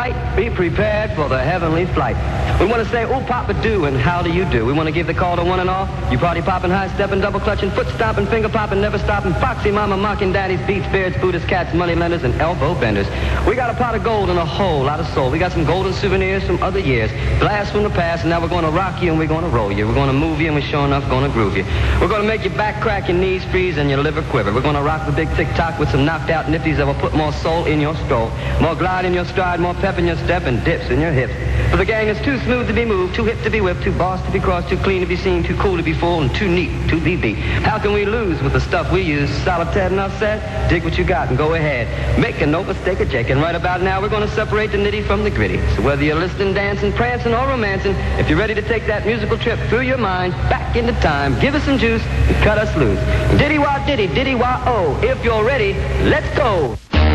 tight, be prepared for the heavenly flight. We want to say, oh, Papa do, and how do you do? We want to give the call to one and all. You party popping, high stepping, double clutching, foot stomping, finger popping, never stopping, foxy mama mocking daddies, beats, beards, Buddhists, cats, money lenders, and elbow benders. We got a pot of gold and a whole lot of soul. We got some golden souvenirs from other years, blast from the past, and now we're going to rock you and we're going to roll you. We're going to move you and we're sure enough going to groove you. We're going to make your back crack, your knees freeze, and your liver quiver. We're going to rock the big tick-tock with some knocked out nifties that will put more soul in your stroll, more glide in your stride, more pep in your step, and dips in your hips. For the gang is too smooth to be moved, too hip to be whipped, too boss to be crossed, too clean to be seen, too cool to be full, and too neat to be beat. How can we lose with the stuff we use? Solitaire enough set? Dig what you got and go ahead. Make no mistake of Jake. And right about now, we're going to separate the nitty from the gritty. So whether you're listening, dancing, prancing, or romancing, if you're ready to take that musical trip through your mind, back into time, give us some juice and cut us loose. Diddy-wah, diddy, diddy-wah, oh. If you're ready, let's go.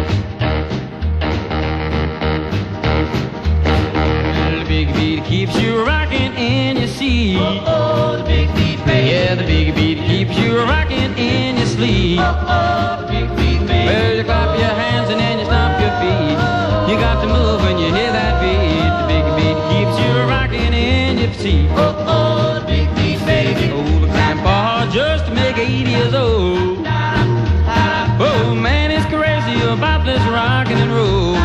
Big beat keeps you rocking in your seat. Oh, the big beat, baby. Yeah, the big beat keeps you rocking in your sleep. Oh, the big beat, baby. Well, you clap your hands and then you stomp your feet. You got to move when you hear that beat. The big beat keeps you rocking in your seat. Oh, the big beat, baby. Oh, the grandpa just make 80 years old. Oh, man, it's crazy about this rockin' and roll.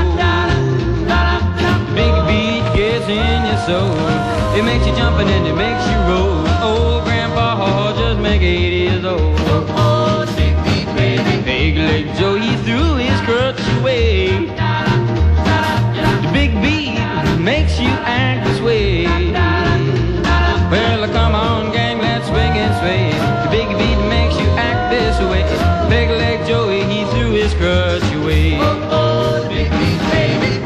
Big beat gets in your soul. It makes you jump and then it makes you roll. Oh, Grandpa just make 80 years old. Oh, the big beat, baby. Big Leg Joe, he threw his crutch away. The big beat makes you act this way. Well, come on, gang, let's swing and sway. The big beat makes you act this way. Big Leg Joey, he threw his crutch away. Oh, the big beat, baby.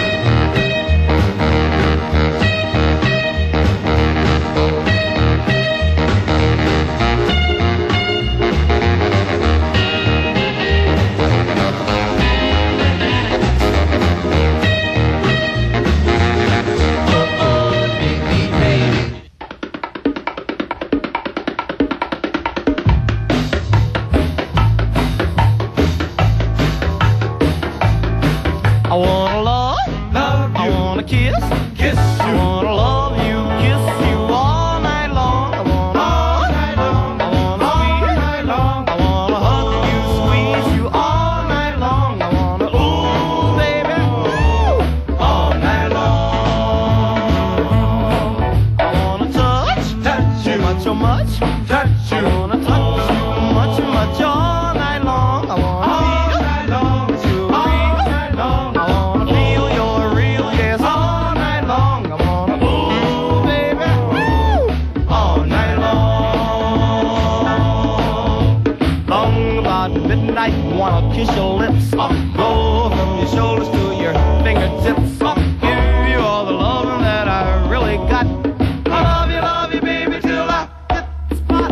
I wanna love, I wanna kiss, Kiss I wanna love you, kiss you all night long. I wanna all night long. I wanna All squeeze, night long. I wanna hug you, squeeze you all night long. I wanna ooh, baby, ooh, All night long. I wanna touch, Touch you. much so much. Touch I you. wanna touch you, much much all night long. I wanna All feel night long. you All real. night long. I wanna feel your real, yes, all night long. I wanna ooh, baby, ooh, All night long. long about midnight, wanna kiss your lips. Go from your shoulders to your fingertips. Give you all the loving that I really got. I love you, baby, till I hit the spot.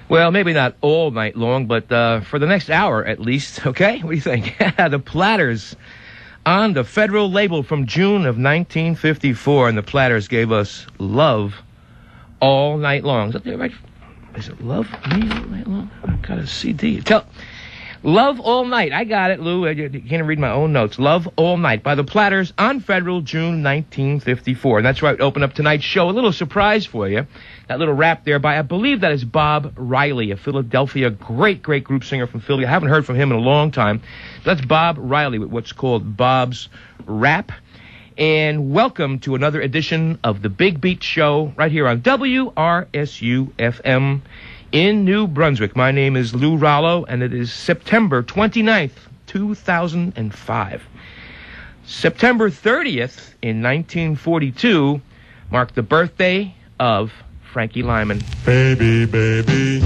Well, maybe not all night long, but for the next hour at least, okay? What do you think? The Platters on the Federal label from June of 1954, and the Platters gave us Love All Night Long. Is that right? Is it Love Me All Night Long? I've got a CD. Love All Night. I got it, Lou. I can't read my own notes. Love All Night by the Platters on Federal, June 1954. And that's right, open up tonight's show. A little surprise for you. That little rap there by, I believe that is Bob Riley, a Philadelphia great group singer from Philly. I haven't heard from him in a long time. That's Bob Riley with what's called Bob's Rap. And welcome to another edition of the Big Beat Show right here on WRSU-FM in New Brunswick. My name is Lou Rollo, and it is September 29th, 2005. September 30th in 1942 marked the birthday of Frankie Lyman. Baby, baby.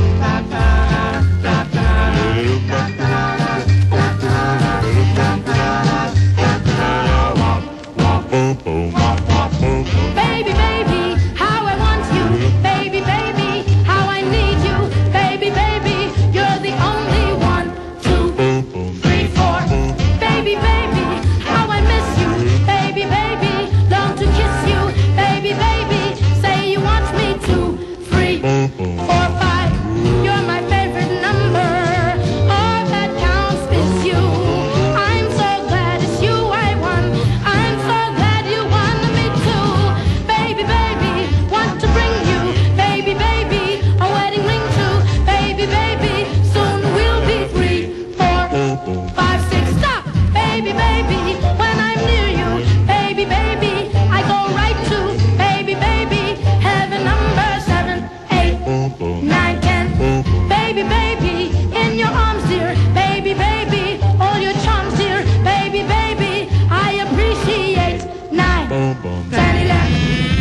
Baby, baby, how I want you. Baby, baby, how I need you. Baby, baby, you're the only 1, 2, 3, 4. Baby, baby, how I miss you. Baby, baby, long to kiss you. Baby, baby, say you want me 2, 3, 4, 5. You're my favorite number. All that counts is you. I'm so glad it's you I won. I'm so glad you won me too. Baby, baby, want to bring you. Baby, baby, a wedding ring too. Baby, baby, soon we'll be 3, 4, 5, 6. Stop! Baby, baby, when I'm near you. Baby, baby, I go right to. Baby, baby, heaven number 7, 8, 9, 10. Baby, baby, in your arms, dear. Baby, baby, all your charms, dear. Baby, baby, I appreciate 9, 10, 11.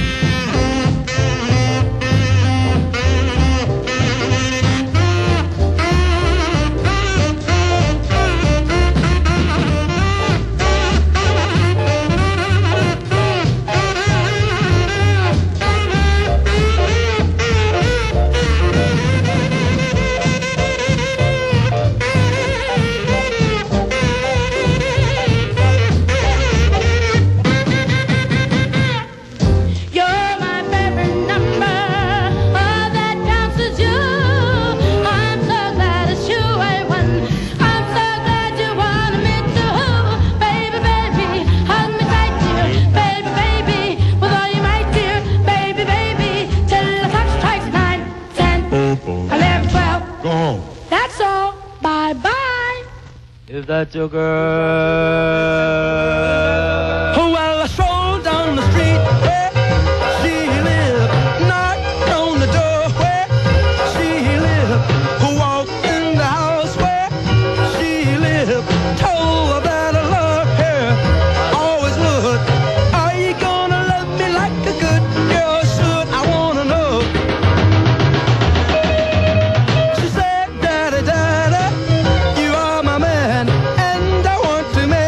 You're my favorite number. All that counts is you. I'm so glad it's you I won. I'm so glad you wanted me to. Baby, baby, hug me tight, dear. Baby, baby, with all your might, dear. Baby, baby, till the clock strikes 9, 10, 11, 12. Go home. That's all. Bye bye. Is that your girl? Oh, well, I strolled down the street where she lived, knocked on the door where she lived, walked in the house where she lived, told her that I love her, always would. Are you gonna love me like a good girl should? I wanna know. She said, Daddy, Daddy, you are my man, and I want to marry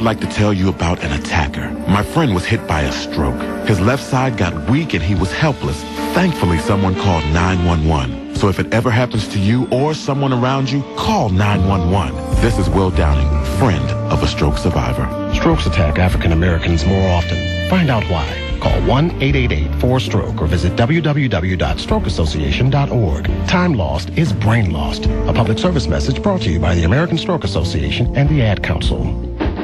like to tell you about an attacker. My friend was hit by a stroke. His left side got weak and he was helpless. Thankfully, someone called 911. So if it ever happens to you or someone around you, call 911. This is Will Downing, friend of a stroke survivor. Strokes attack African Americans more often. Find out why. Call 1-888-4STROKE or visit www.strokeassociation.org. Time lost is brain lost. A public service message brought to you by the American Stroke Association and the Ad Council.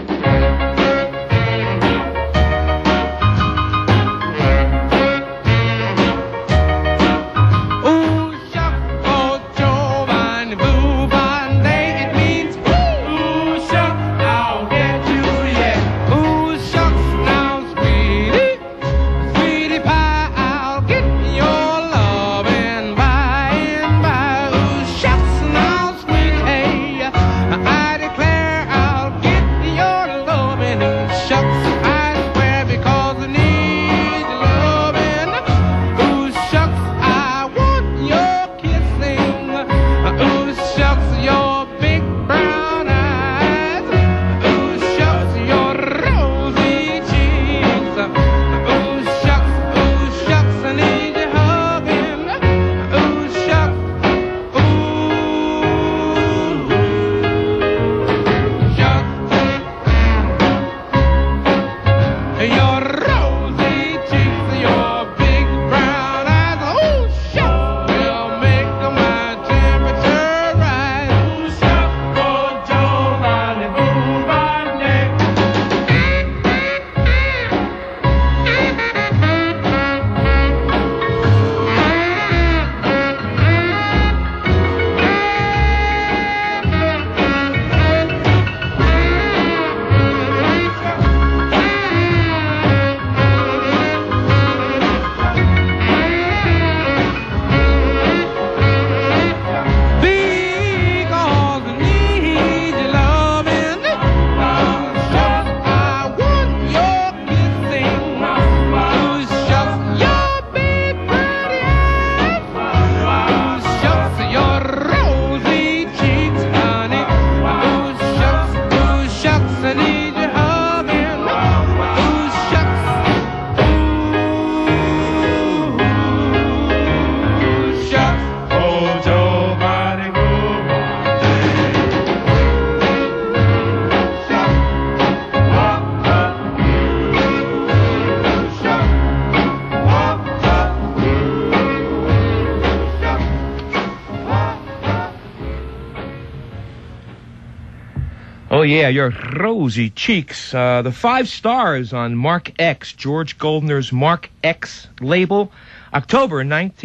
Oh, yeah, your rosy cheeks. The 5 stars on Mark X, George Goldner's Mark X label, October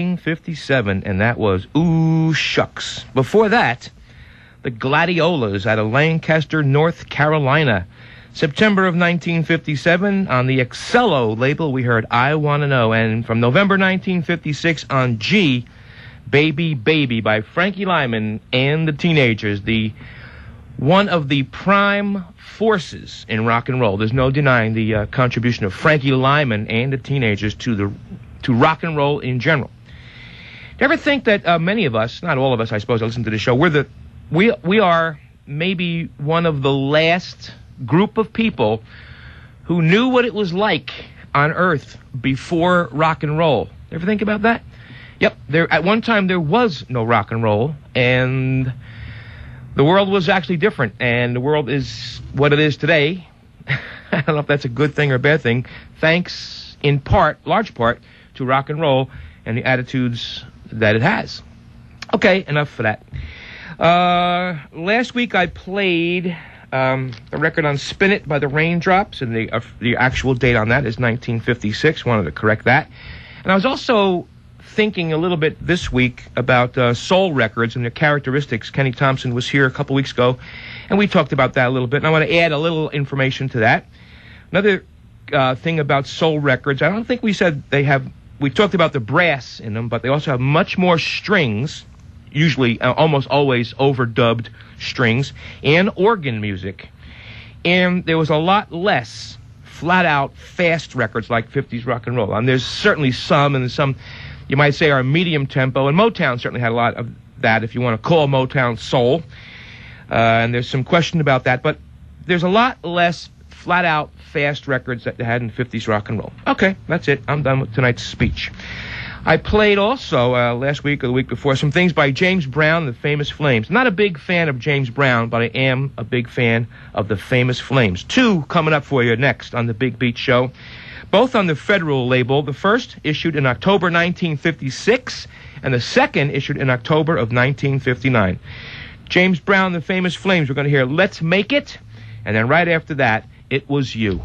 1957, and that was Ooh Shucks. Before that, the Gladiolas out of Lancaster, North Carolina. September of 1957, on the Excello label, we heard I Wanna Know. And from November 1956 on G, Baby Baby by Frankie Lyman and the Teenagers, one of the prime forces in rock and roll. There's no denying the contribution of Frankie Lyman and the Teenagers to rock and roll in general. Do you ever think that many of us, not all of us, I suppose, I listen to the show, we are maybe one of the last group of people who knew what it was like on Earth before rock and roll? Ever think about that? Yep. At one time there was no rock and roll, and the world was actually different, and the world is what it is today. I don't know if that's a good thing or a bad thing, thanks in part, large part, to rock and roll and the attitudes that it has. Okay, enough for that. Last week I played a record on Spin It by the Raindrops, and the actual date on that is 1956. Wanted to correct that. And I was also thinking a little bit this week about soul records and their characteristics. Kenny Thompson was here a couple weeks ago, and we talked about that a little bit, and I want to add a little information to that. Another thing about soul records, I don't think we said we talked about the brass in them, but they also have much more strings, usually almost always overdubbed strings, and organ music. And there was a lot less flat-out fast records like 50s rock and roll. And there's certainly some, and some you might say are medium tempo, and Motown certainly had a lot of that, if you want to call Motown soul. And there's some question about that, but there's a lot less flat-out fast records that they had in 50s rock and roll. Okay, that's it. I'm done with tonight's speech. I played also last week or the week before some things by James Brown, the Famous Flames. Not a big fan of James Brown, but I am a big fan of the Famous Flames. 2 coming up for you next on the Big Beat Show, both on the Federal label. The first issued in October 1956, and the second issued in October of 1959. James Brown, the Famous Flames. We're going to hear Let's Make It, and then right after that, It Was You.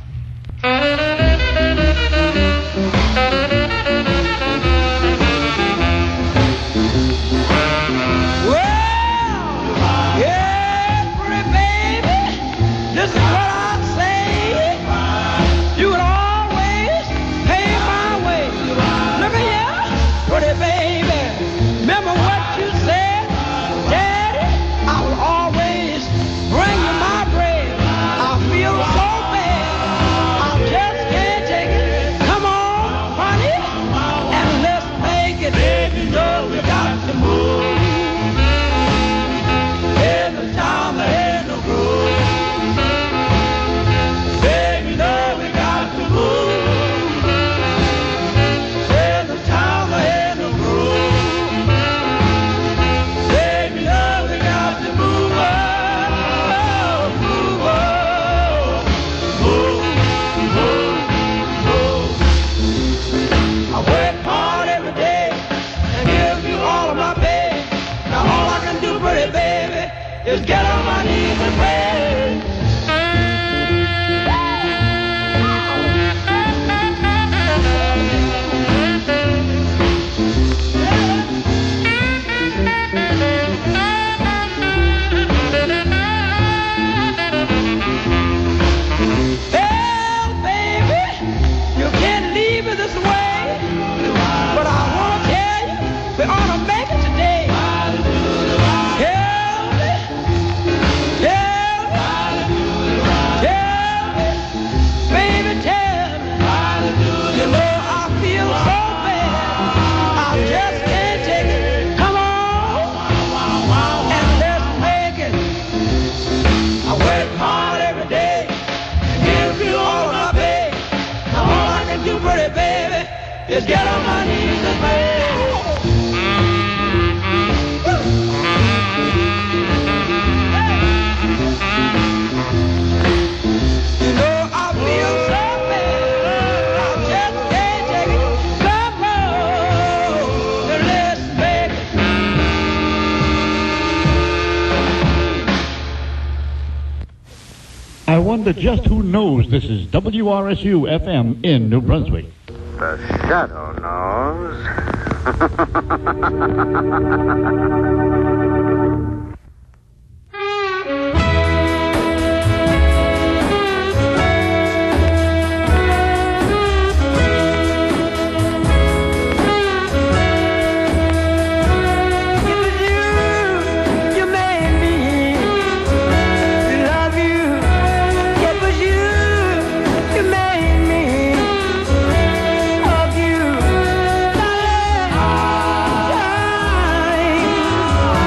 Just get on my knees and pray. Well, baby, you can't leave me this way, but I want to tell you, we ought to make it today. Just get on my knees and pray. You know I feel so bad, I just can't take it. Come on, let's make it. I wonder just who knows this is WRSU FM in New Brunswick. The shadow knows. You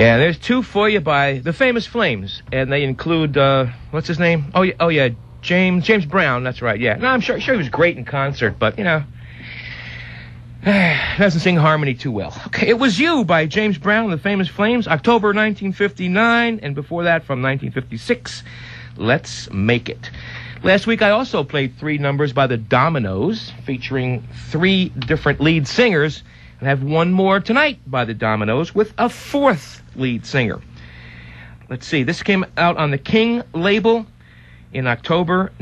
Yeah, there's two for you by the Famous Flames, and they include what's his name? Oh yeah, James Brown. That's right. Yeah, no, I'm sure he was great in concert, but you know, doesn't sing harmony too well. Okay, it was You by James Brown and the Famous Flames, October 1959, and before that from 1956, Let's Make It. Last week I also played 3 numbers by the Dominoes, featuring 3 different lead singers. I have one more tonight by the Dominoes with a 4th lead singer. Let's see, this came out on the King label in October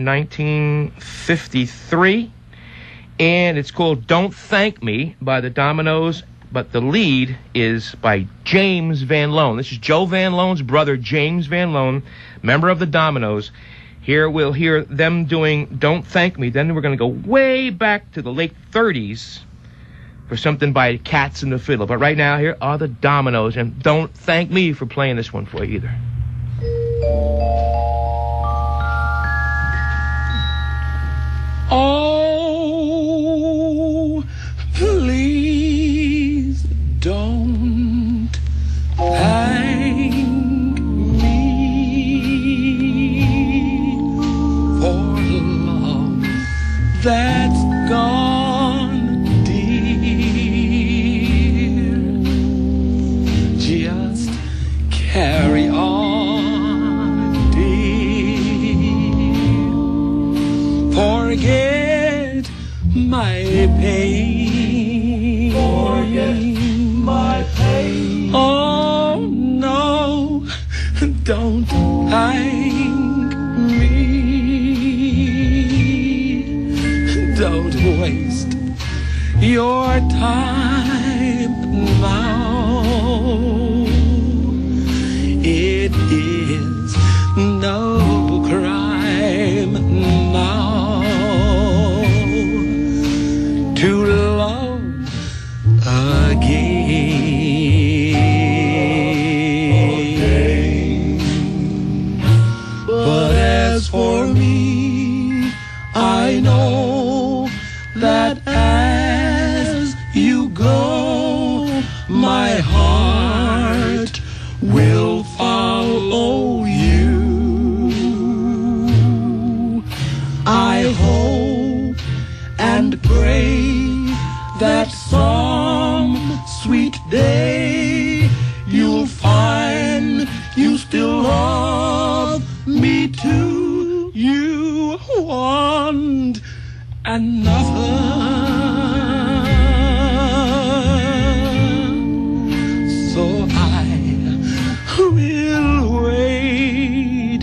1953, and it's called Don't Thank Me by the Dominoes, but the lead is by James Van Loan. This is Joe Van Loan's brother, James Van Loan, member of the Dominoes. Here we'll hear them doing Don't Thank Me. Then we're going to go way back to the late 30s for something by Cats and the Fiddle. But right now, here are the Dominoes, and don't thank me for playing this one for you either. Oh, please don't thank me for the love that's gone, dear. Just carry on, dear. Forget my pain. Forget my pain. Oh no, don't thank me. Don't waste your time now. It is no crime now to love again. But as for me, I know that as you go, my heart will follow you. I hope and pray that some sweet day you'll find you still love me too. You want another, so I will wait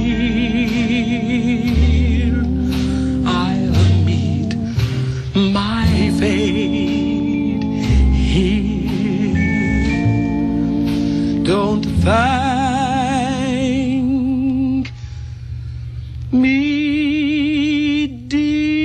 here. I'll meet my fate here. Don't thank me, dear.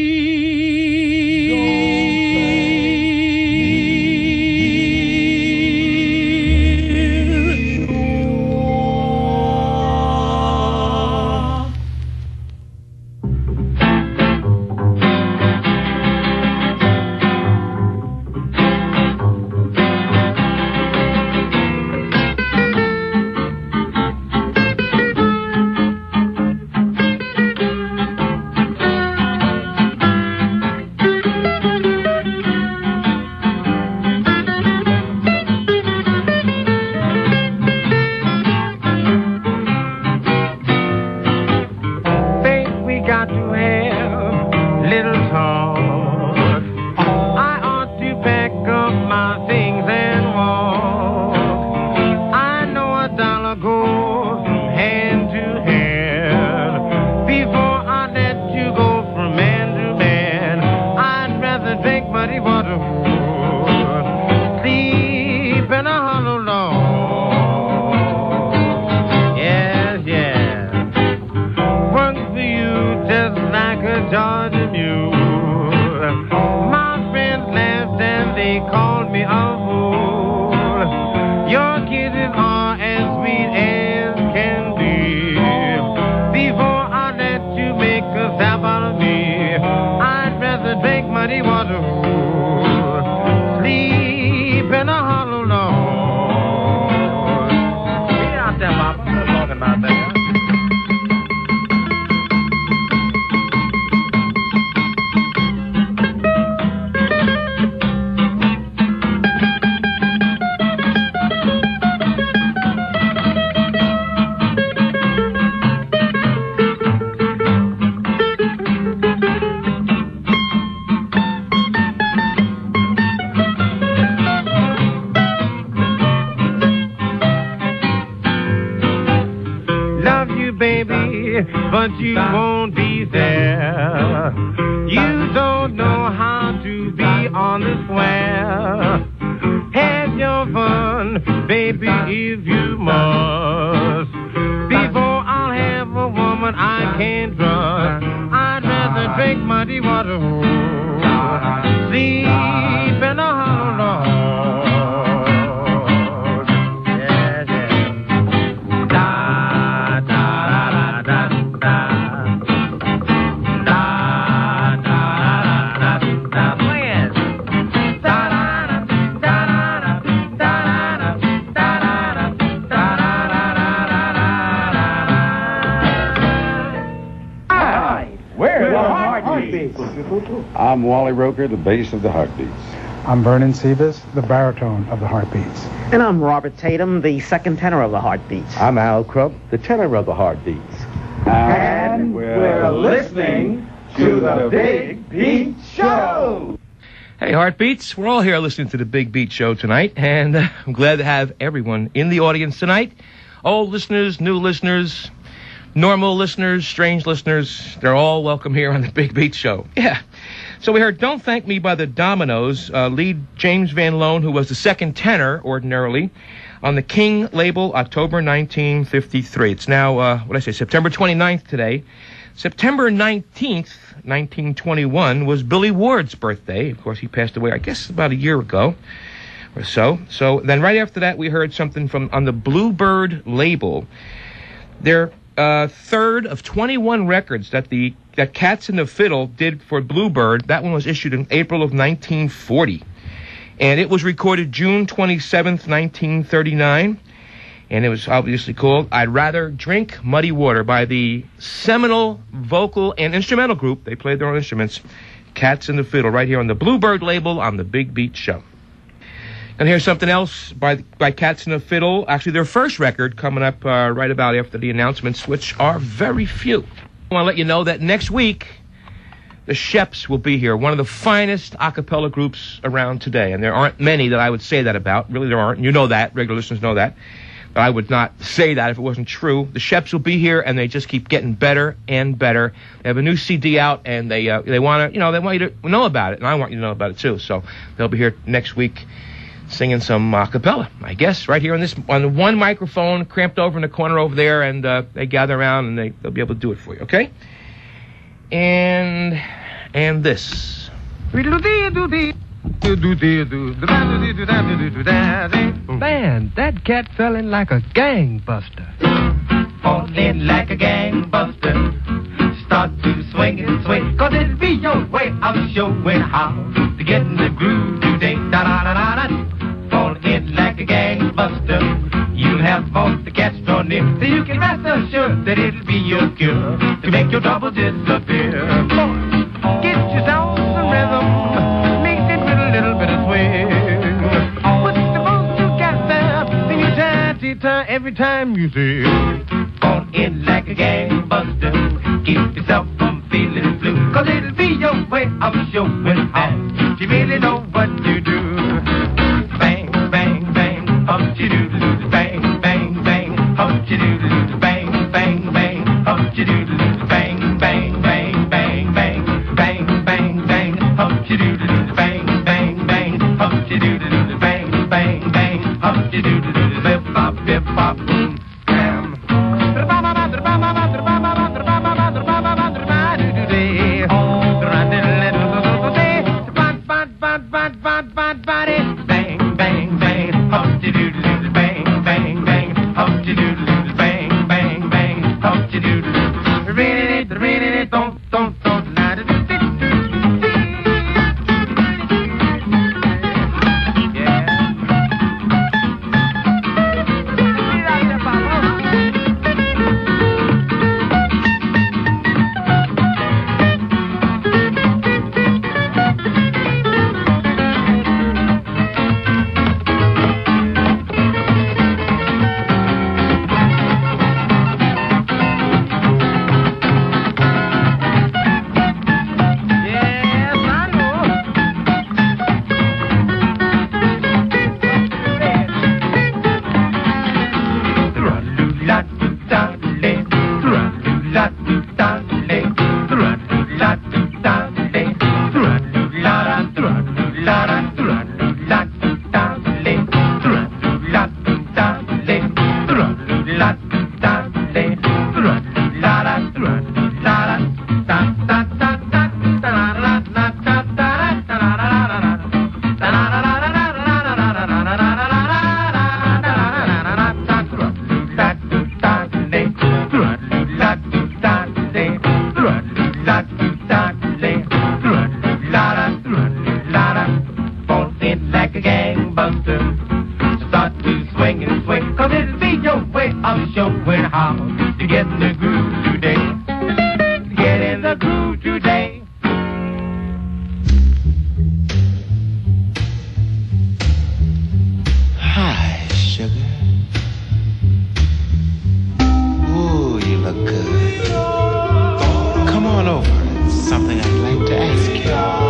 Sleep in a hollow log. but you won't be there. You don't know how to be on the square. Have your fun, baby, if you must. Before I'll have a woman I can't trust, I'd rather drink muddy water, sleep in a hollow log. Yeah, yeah. Da, da, da, da, da. Da, da, da, da, da. When? Da, da, da, da, da, da, da, We're the Heartbeats. I'm Wally Roker, the bass of the Heartbeats. I'm Vernon Sebas, the baritone of the Heartbeats. And I'm Robert Tatum, the second tenor of the Heartbeats. I'm Al Crump, the tenor of the Heartbeats. And we're listening to the Big Beat Show. Hey, Heartbeats, we're all here listening to the Big Beat Show tonight, and I'm glad to have everyone in the audience tonight. Old listeners, new listeners, normal listeners, strange listeners, they're all welcome here on the Big Beat Show. Yeah. So we heard Don't Thank Me by the Dominoes, lead James Van Loan, who was the second tenor, ordinarily, on the King label, October 1953. It's now, September 29th today. September 19th, 1921, was Billy Ward's birthday. Of course, he passed away, I guess, about a year ago or so. So then right after that, we heard something from on the Bluebird label. Their third of 21 records that Cats and the Fiddle did for Bluebird. That one was issued in April of 1940. And it was recorded June 27th, 1939. And it was obviously called I'd Rather Drink Muddy Water by the seminal vocal and instrumental group. They played their own instruments, Cats and the Fiddle, right here on the Bluebird label on the Big Beat Show. And here's something else by Cats and the Fiddle. Actually, their first record coming up right about after the announcements, which are very few. I want to let you know that next week, the Sheps will be here, one of the finest a cappella groups around today. And there aren't many that I would say that about. Really, there aren't. You know that. Regular listeners know that. But I would not say that if it wasn't true. The Sheps will be here, and they just keep getting better and better. They have a new CD out, and they want to, they want you to know about it, and I want you to know about it too. So they'll be here next week, singing some a cappella, I guess, right here on the one microphone, cramped over in the corner over there, and they gather around, and they'll be able to do it for you, okay? And this. Man, that cat fell in like a gangbuster. Fall in like a gangbuster. Start to swing and swing, 'cause it'll be your way of showing how to get in the groove today. Da-da-da-da-da. Fall in like a gangbuster. You'll have all the cats drawn in, so you can rest assured that it'll be your cure to make your trouble disappear. Boy, get yourself some rhythm, mix it with a little bit of swing. Put the bones together, then you turn every time you sing. Fall in like a gangbuster. Keep yourself from feeling blue, 'cause it'll be your way of showing how you really know what you do. Bang, bang, bang, hum-chi-doodle-doo. Bang, bang, bang, hum-chi-doodle-doo. Bang, bang, bang, hum-chi-doodle-doo. Bang, bang, bang, bang, bang, bang, bang, bang, hum-chi-doodle-doo. Bang, bang, bang, hum-chi-doodle-doo. Bang, bang, bang, hum-chi-doodle-doo. Bip-bop, bip-bop, boom, bam. Bang, bang, bang, hum-chi-doodle-doo. Bang, bang, bang, hum-chi-doodle-doo. Bang, bang, bang, hum-chi-doodle-doo. Read it, don't, to get in the groove today. To get in the groove today. Hi, sugar. Ooh, you look good. Come on over. It's something I'd like to ask you.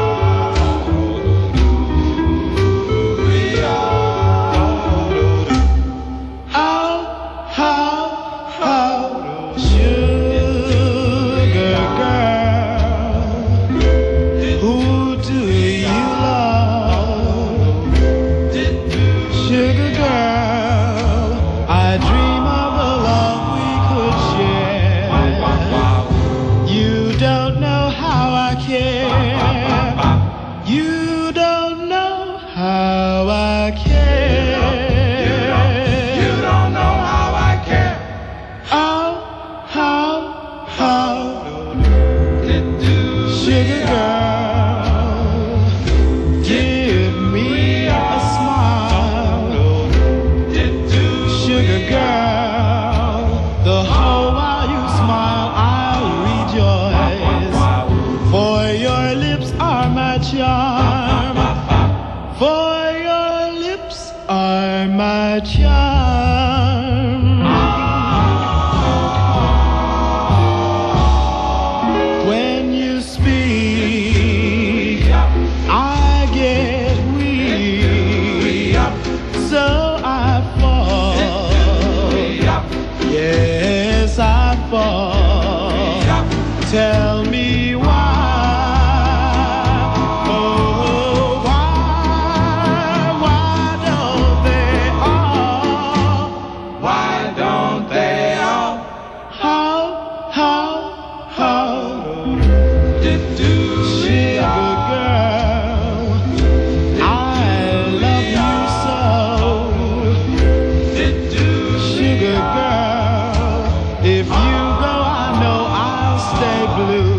Tell me why. Oh, why don't they all? Why don't they all? How do sugar girl? I love you so. Sugar girl, if you blue.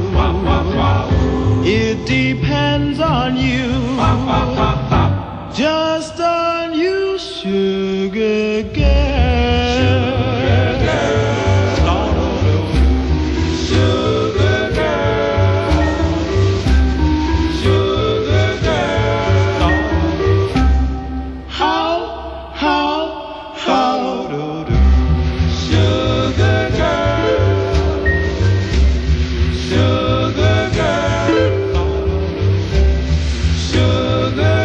It depends on you, just on you, sugar girl. Sugar girl, sugar girl. How do sugar girl? Sugar girl, sugar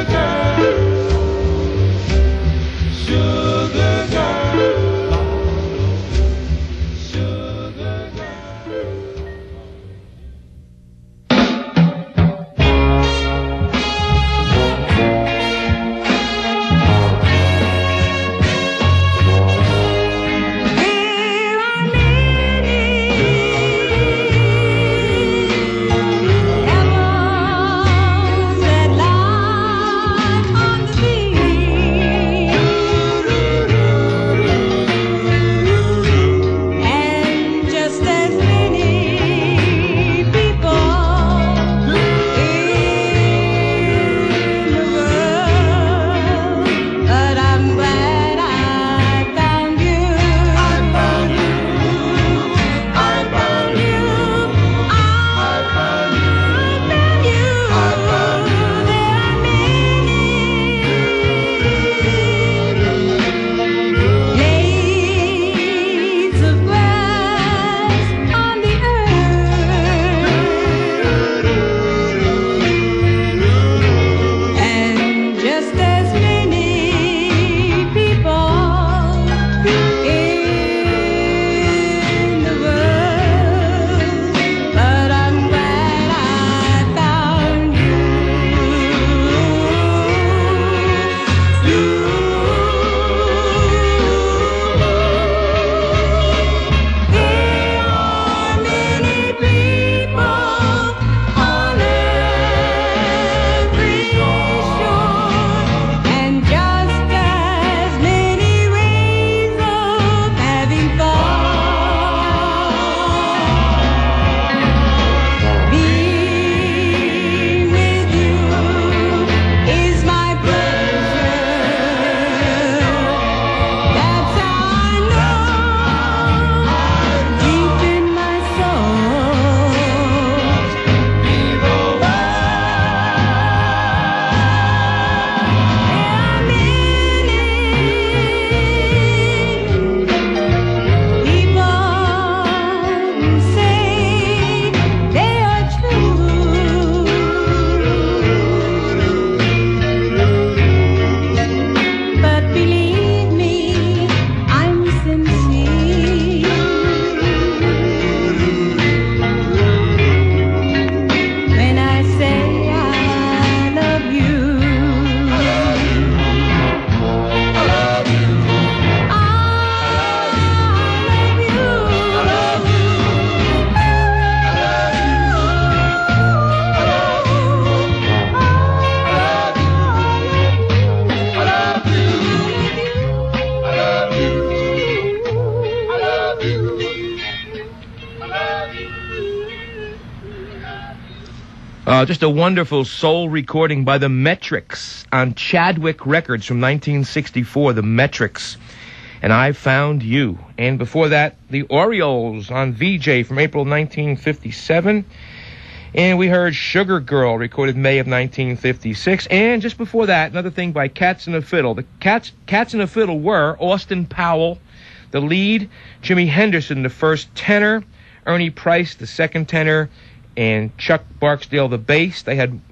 Just a wonderful soul recording by the Metrics on Chadwick Records from 1964, the Metrics. And I Found You. And before that, the Orioles on VJ from April 1957. And we heard Sugar Girl, recorded May of 1956. And just before that, another thing by Cats and a Fiddle. The Cats and a Fiddle were Austin Powell, the lead, Jimi Henderson, the first tenor, Ernie Price, the second tenor, and Chuck Barksdale, the bass. They had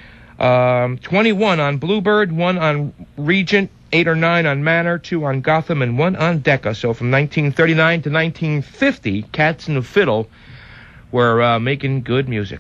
21 on Bluebird, 1 on Regent, 8 or 9 on Manor, 2 on Gotham, and 1 on Decca. So from 1939 to 1950, Cats and the Fiddle were making good music.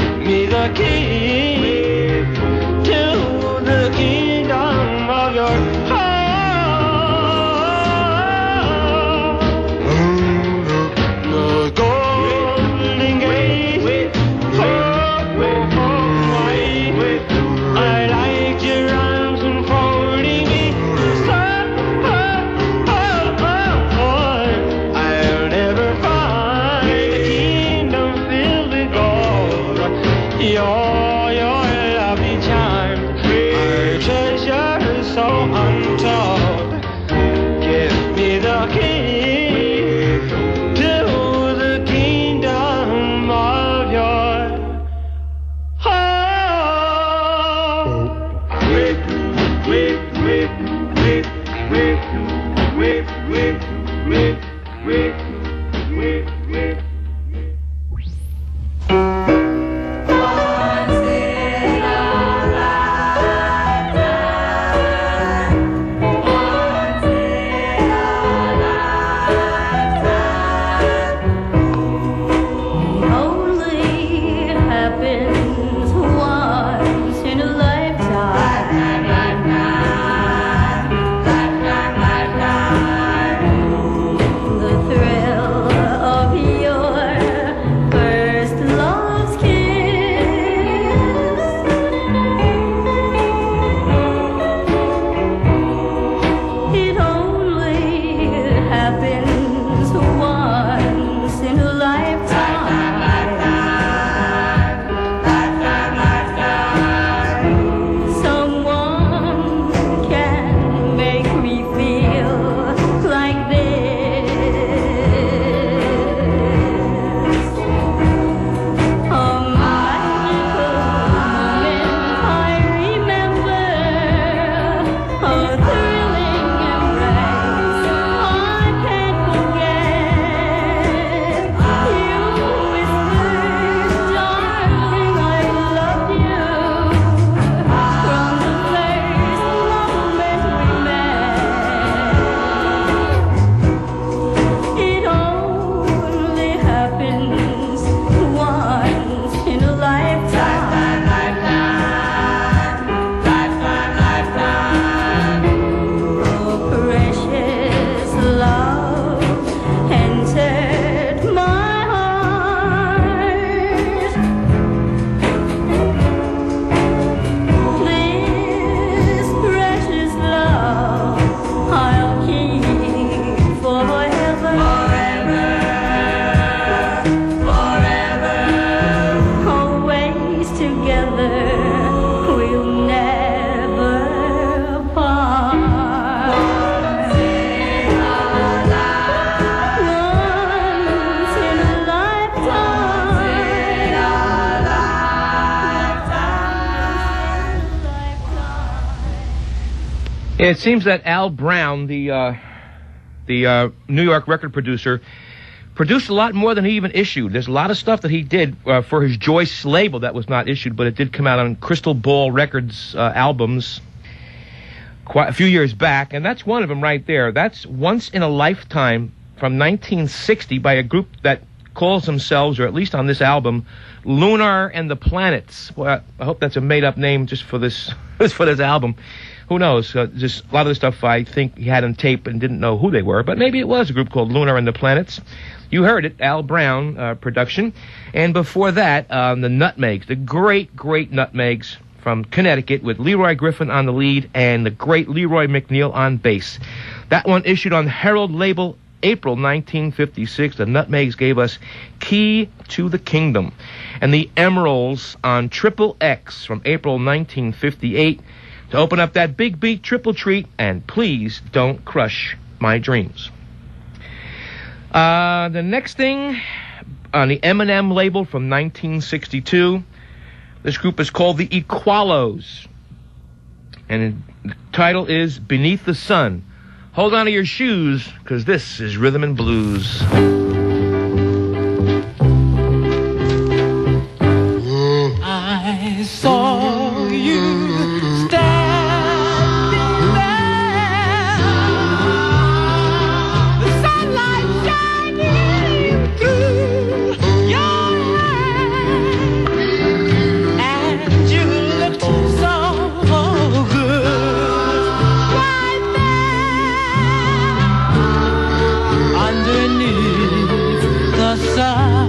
Key to the kingdom of your It seems that Al Brown, the New York record producer, produced a lot more than he even issued. There's a lot of stuff that he did for his Joyce label that was not issued, but it did come out on Crystal Ball Records albums quite a few years back, and that's one of them right there. That's Once in a Lifetime from 1960 by a group that calls themselves, or at least on this album, Lunar and the Planets. Well, I hope that's a made-up name just for this for this album. Who knows? Just a lot of the stuff I think he had on tape and didn't know who they were, but maybe it was a group called Lunar and the Planets. You heard it, Al Brown production. And before that, the Nutmegs, the great, great Nutmegs from Connecticut with Leroy Griffin on the lead and the great Leroy McNeil on bass. That one issued on Herald label April 1956. The Nutmegs gave us Key to the Kingdom. And the Emeralds on Triple X from April 1958 to open up that big beat triple treat, and Please Don't Crush My Dreams. The next thing on the M&M label from 1962, this group is called the Equalos, and the title is Beneath the Sun. Hold on to your shoes, because this is Rhythm and Blues. I saw you standing there, the sunlight shining through your hair, and you looked so good right there underneath the sun.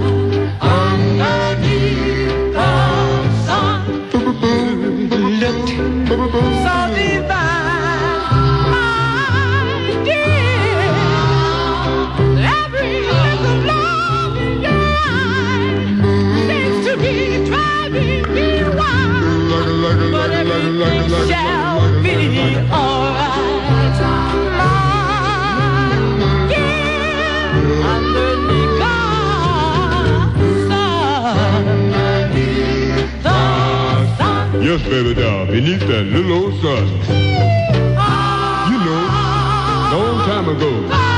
So divine, my dear, every little love in your eyes seems to be driving me wild, but everything shall be alright, my dear, underneath the sun. Yes, baby doll, beneath that little old sun. You know, long time ago.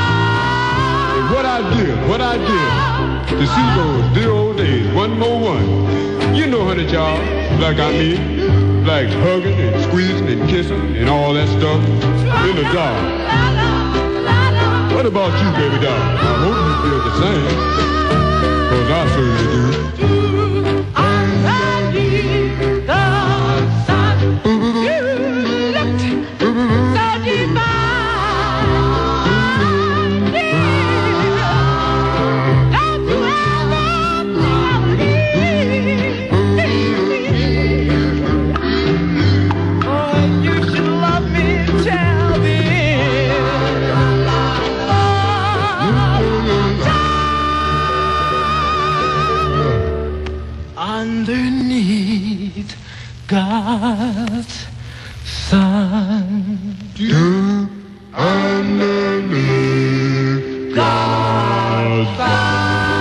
what I did to see those dear old days, one more one. You know, honey, child, like I mean, like hugging and squeezing and kissing and all that stuff in the dark. What about you, baby doll? I hope you feel the same, 'cause I certainly do. Underneath God's sun. Underneath God's sun.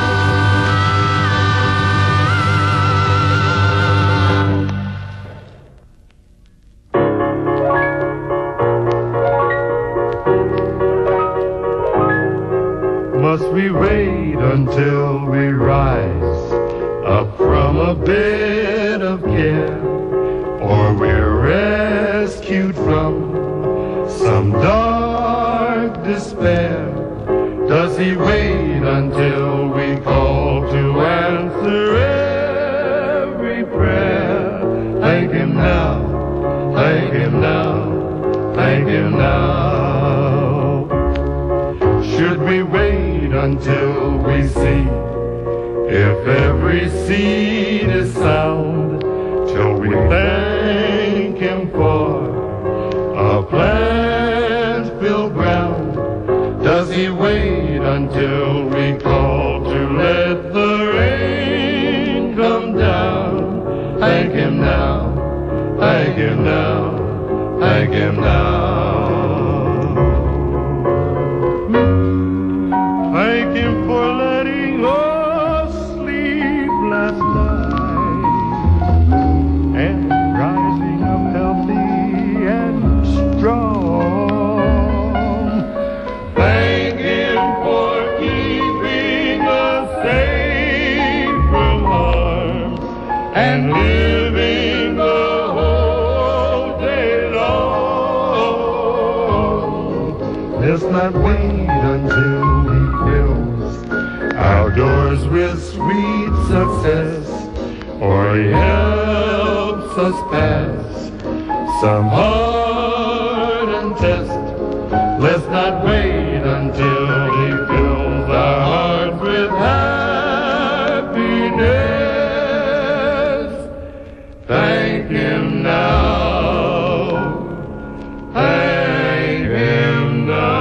Must we wait until we rise up from a bed of care, or we're rescued from some dark despair? Does he wait until we call to answer every prayer? Thank him now, thank him now, thank him now. Should we wait until we see if every seed is sound, till we thank him for a plant-filled ground? Does he wait until we call to let the rain come down? Thank him now, thank him now, thank him now. Thank him for letting us sleep last night and rising up healthy and strong. Thank him for keeping us safe from harm and living the whole day long. Let's not wait until he fills our doors with sweet success, or he helps us pass some hardened test. Let's not wait until he fills our hearts with happiness. Thank him now, thank him now.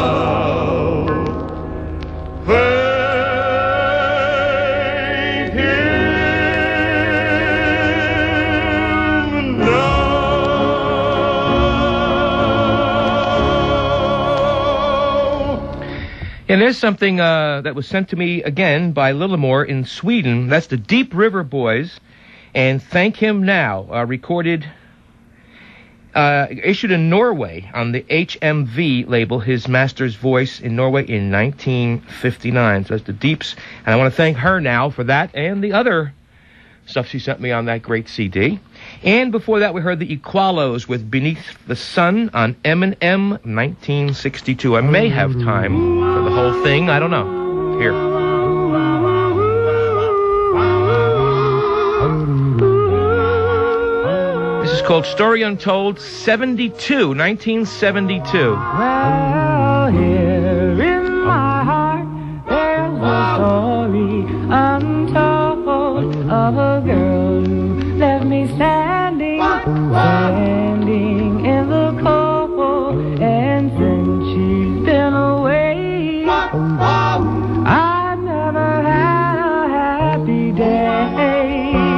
And there's something that was sent to me again by Lillemore in Sweden. That's the Deep River Boys. And Thank Him Now, recorded, issued in Norway on the HMV label, His Master's Voice in Norway in 1959. So that's the Deeps. And I want to thank her now for that and the other stuff she sent me on that great CD. And before that, we heard the Equalos with Beneath the Sun on M&M 1962. I may have time for the whole thing. I don't know. Here. This is called Story Untold 72, 1972. Well, here in my heart, there's a story untold of a girl who left me standing in the cold, and since she's been away, I've never had a happy day.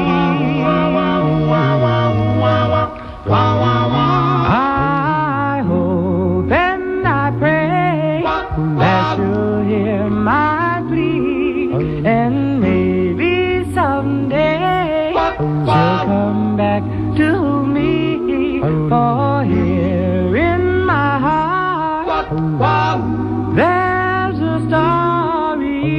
I hope and I pray that she'll hear my plea, and maybe someday she'll come back to me. For here in my heart, there's a story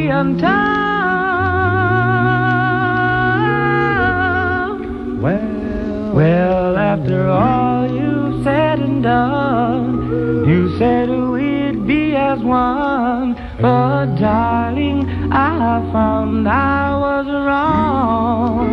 untold. Well, after all you said and done, you said we'd be as one. But darling, I found I was wrong.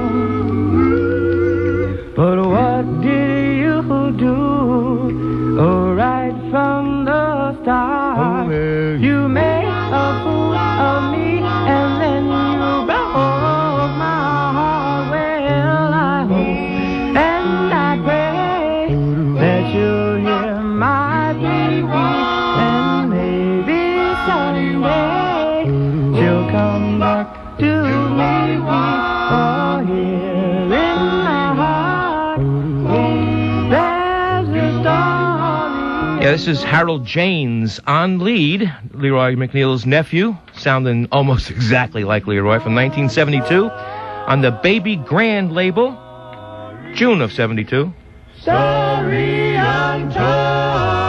But what did you do? Oh, right from the start, you made a fool of me, and then you broke my heart. Well, I hope and I pray that you'll hear my plea, and maybe someday she'll come back to me. For here in my heart, there's a story. Yeah, this is Harold Janes on lead, Leroy McNeil's nephew, sounding almost exactly like Leroy, from 1972 on the Baby Grand label, June of 72. Story untold.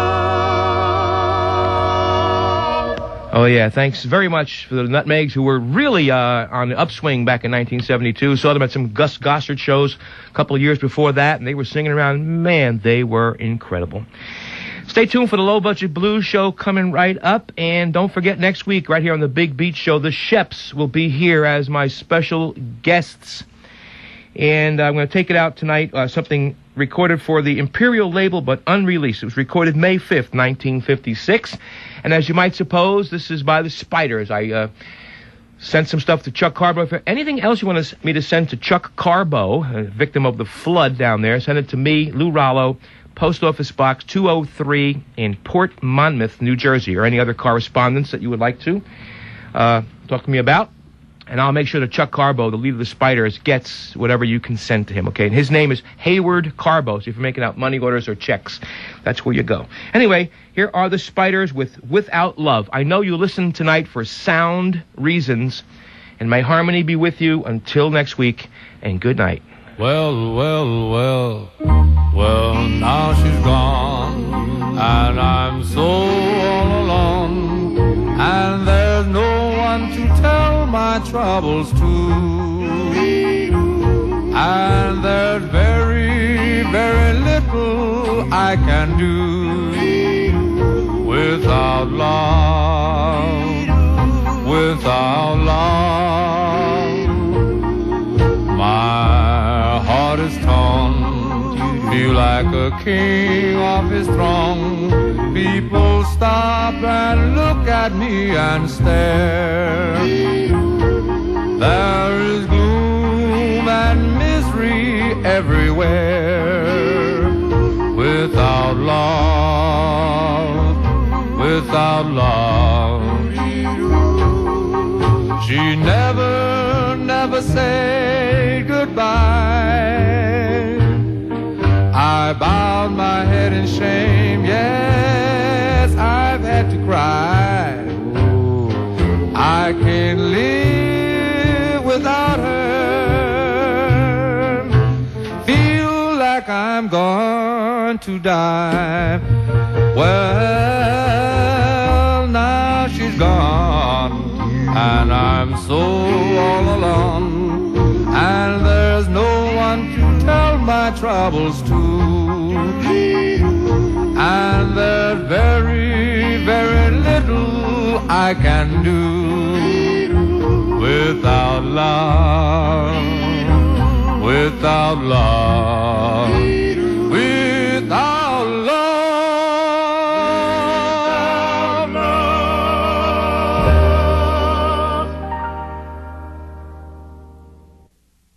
Oh, yeah, thanks very much for the Nutmegs, who were really on the upswing back in 1972. Saw them at some Gus Gossard shows a couple of years before that, and they were singing around. Man, they were incredible. Stay tuned for the Low Budget Blues Show coming right up. And don't forget, next week, right here on the Big Beat Show, the Sheps will be here as my special guests. And I'm going to take it out tonight, something recorded for the Imperial label but unreleased. It was recorded May 5th, 1956. And as you might suppose, this is by the Spiders. I sent some stuff to Chuck Carbo. If anything else you want me to send to Chuck Carbo, a victim of the flood down there, send it to me, Lou Rollo, Post Office Box 203 in Port Monmouth, New Jersey, or any other correspondence that you would like to talk to me about. And I'll make sure that Chuck Carbo, the leader of the Spiders, gets whatever you can send to him, okay? And his name is Hayward Carbo, so if you're making out money orders or checks, that's where you go. Anyway, here are the Spiders with Without Love. I know you listened tonight for sound reasons, and may harmony be with you until next week, and good night. Well, now she's gone, and I'm so all alone, and there's no one to tell my troubles to, and there's very, very little I can do without love, without love. My heart is torn, feel like a king off his throne. People stop and look at me and stare. There is gloom and misery everywhere. Without love, without love. She never said goodbye. I bowed my head in shame, yes, I've had to cry. I can't live without her. Feel like I'm going to die. Well, now she's gone, and I'm so all alone, and there's no one to tell my troubles to, and there's very, very little I can do without love, without love.